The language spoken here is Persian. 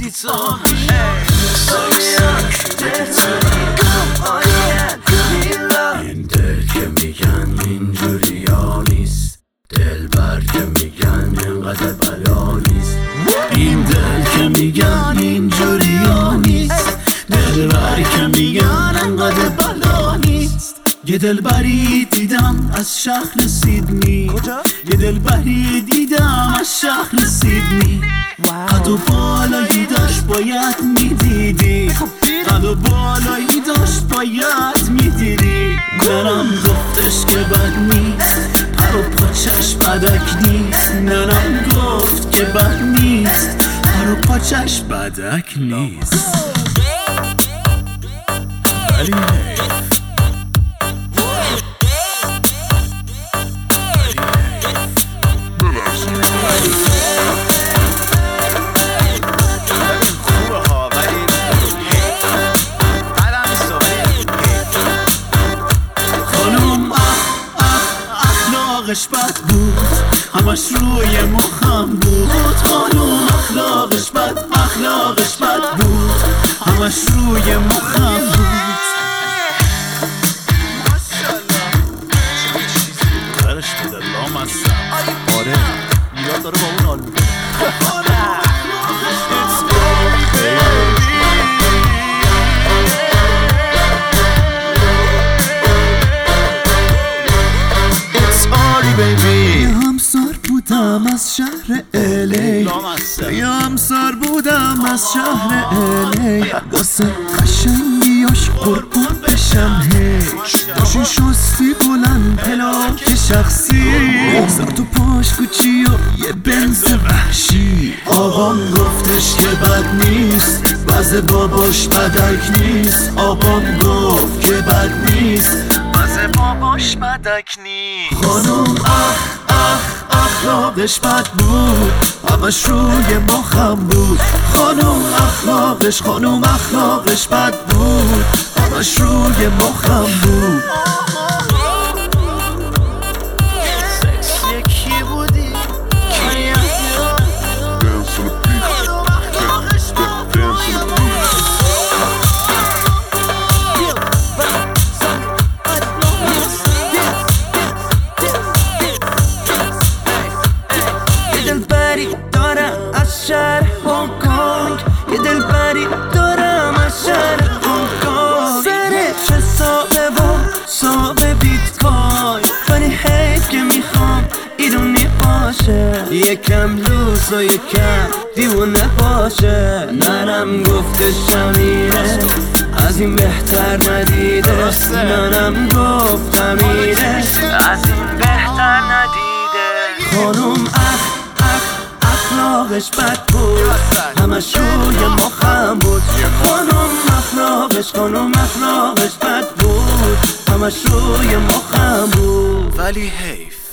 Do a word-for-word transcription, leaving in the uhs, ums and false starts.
دیدی تو این دل که میگن اینجوری ها نیست، دلبر که میگن اینقدر بلا نیست. این دل که میگن اینجوری ها نیست، دلبر که میگن اینقدر بلا نیست. یه دلبری دیدم از شهر سیدنی، یه دلبری دیدم از شهر سیدنی. قد و بالایی داشت باید میدیدی، قد و بالایی داشت باید میدیدی. ننم گفتش که بد نیست، پر و پاچش بدک نیست. ننم گفت که بد نیست، پر و پاچش بدک نیست. ولی اخلاقش بد بود، همش روی مخم بود. خانوم اخلاقش بد، اخلاقش بد بود، همش روی مخم بود. برش بده لامصب. آره میلاد داره با اون حال میکنه. یه همسر بودم از شهر الی، یه همسر بودم از شهر الی. واسه قشنگیاش قربون بشم هی، داشون شستی بلند پلاک شخصی، سر تو پاش کوچی و یه بنز وحشی. آقام گفتش که بد نیست، وضع باباش بدک نیست. آقام گفت که بد نیست، وضع باباش بدک نیست. خانوم اخ اخ اخلاقش بد بود، همش روی مخم بود. خانوم اخلاقش خانوم اخلاقش بد بود، همش روی مخم بود. شهر هنگ کنگ، یه دلبری دارم از شهر هنگ کنگ. سرش حسابه و حساب بیت کوین، ولی حیف که میخوام ایرونی باشه، یکم لوس و یکم دیوونه باشه. ننم گفتش همینه، از این بهتر ندیده. ننم گفت همینه، از این بهتر ندیده. خانوم اخ اخلاقش بد بود، همش روی مخم بود. خانوم اخلاقش خانوم اخلاقش بد بود، همش روی مخم بود. ولی حیف